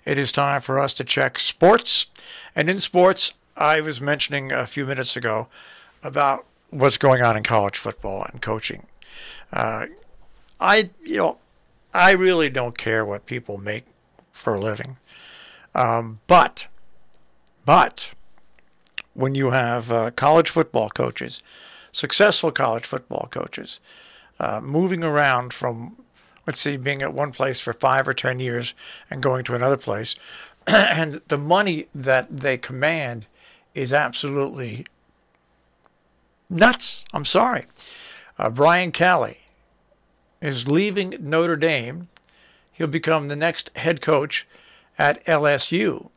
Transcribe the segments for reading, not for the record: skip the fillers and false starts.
It is time for us to check sports. And in sports, I was mentioning a few minutes ago about what's going on in college football and coaching. Uh, I, you know, I really don't care what people make for a living. But when you have college football coaches, successful college football coaches, moving around from, let's see, being at one place for 5 or 10 years and going to another place, and the money that they command is absolutely nuts. I'm sorry. Brian Calley is leaving Notre Dame. He'll become the next head coach at LSU.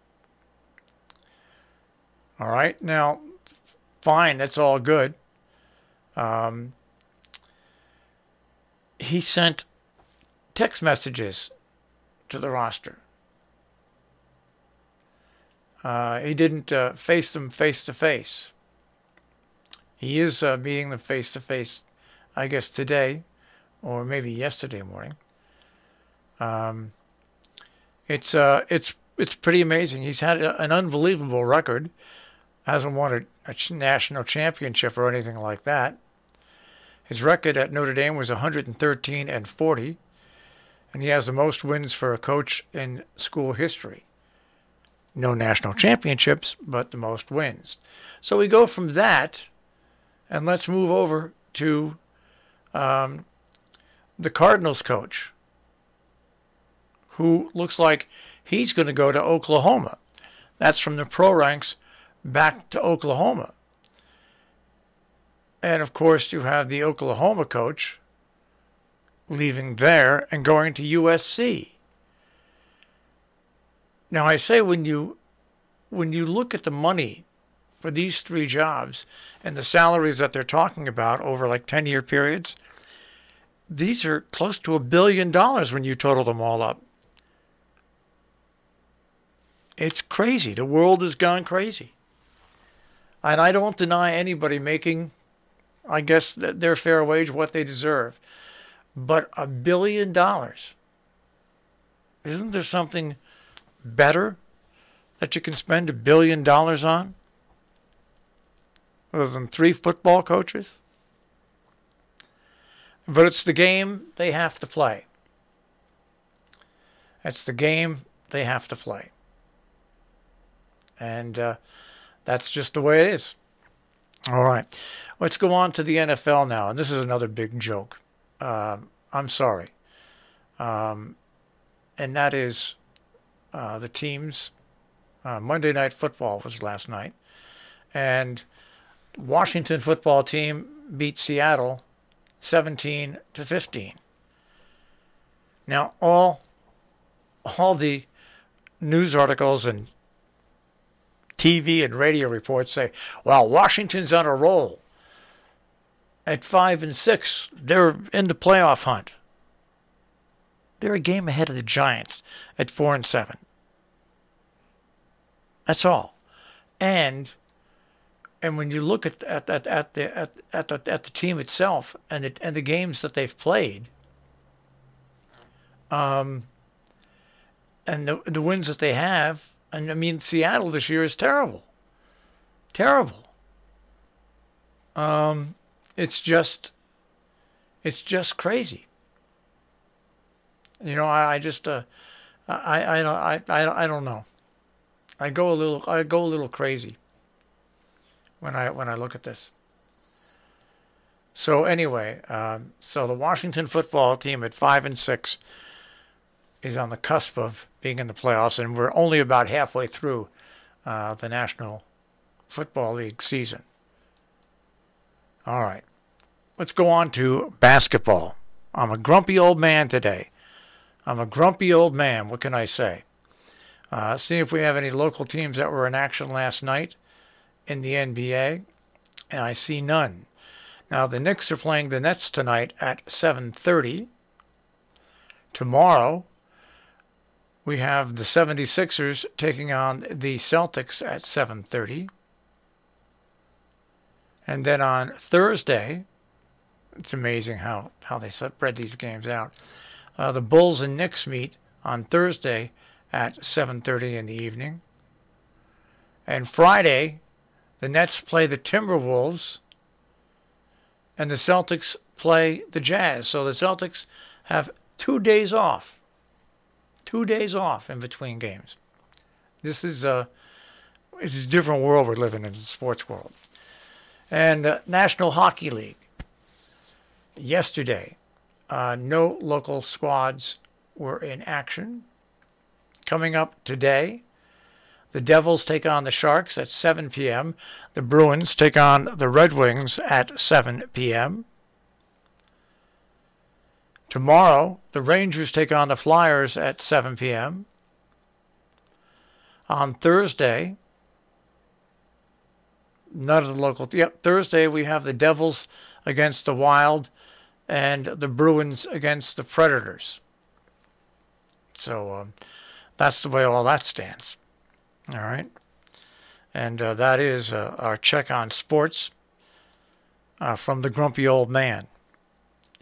All right. Now, fine. That's all good. He sent text messages to the roster. He didn't face them face to face. He is meeting them face to face, I guess, today or maybe yesterday morning. It's pretty amazing. He's had an unbelievable record. Hasn't won a national championship or anything like that. His record at Notre Dame was 113-40, and he has the most wins for a coach in school history. No national championships, but the most wins. So we go from that, and let's move over to the Cardinals coach, who looks like he's going to go to Oklahoma. That's from the pro ranks back to Oklahoma. And, of course, you have the Oklahoma coach leaving there and going to USC. Now, I say when you look at the money for these three jobs and the salaries that they're talking about over like 10-year periods, these are close to $1 billion when you total them all up. It's crazy. The world has gone crazy. And I don't deny anybody making, I guess, their fair wage, what they deserve. But $1 billion, isn't there something better that you can spend $1 billion on? Other than 3 football coaches? But it's the game they have to play. It's the game they have to play. And that's just the way it is. All right. Let's go on to the NFL now. And this is another big joke. I'm sorry. And that is the teams. Monday Night Football was last night. And Washington football team beat Seattle 17-15. Now, all the news articles and TV and radio reports say, well, Washington's on a roll. At 5-6, they're in the playoff hunt. They're a game ahead of the Giants at 4-7. That's all. And when you look at the team itself and the games that they've played, and the wins that they have, and I mean Seattle this year is terrible. Terrible. It's just crazy. You know, I don't know. I go a little crazy when I look at this. So anyway, so the Washington football team at 5-6 is on the cusp of being in the playoffs, and we're only about halfway through the National Football League season. All right, let's go on to basketball. I'm a grumpy old man today. I'm a grumpy old man. What can I say? See if we have any local teams that were in action last night in the NBA, and I see none. Now, the Knicks are playing the Nets tonight at 7:30. Tomorrow, we have the 76ers taking on the Celtics at 7:30. And then on Thursday, it's amazing how they spread these games out. The Bulls and Knicks meet on Thursday at 7:30 in the evening. And Friday, the Nets play the Timberwolves, and the Celtics play the Jazz. So the Celtics have 2 days off. 2 days off in between games. It's a different world we're living in the sports world. And National Hockey League. Yesterday, no local squads were in action. Coming up today, the Devils take on the Sharks at 7 p.m. The Bruins take on the Red Wings at 7 p.m. Tomorrow, the Rangers take on the Flyers at 7 p.m. On Thursday, none of the local... Thursday we have the Devils against the Wild and the Bruins against the Predators. So that's the way all that stands. All right. And that is our check on sports from the grumpy old man.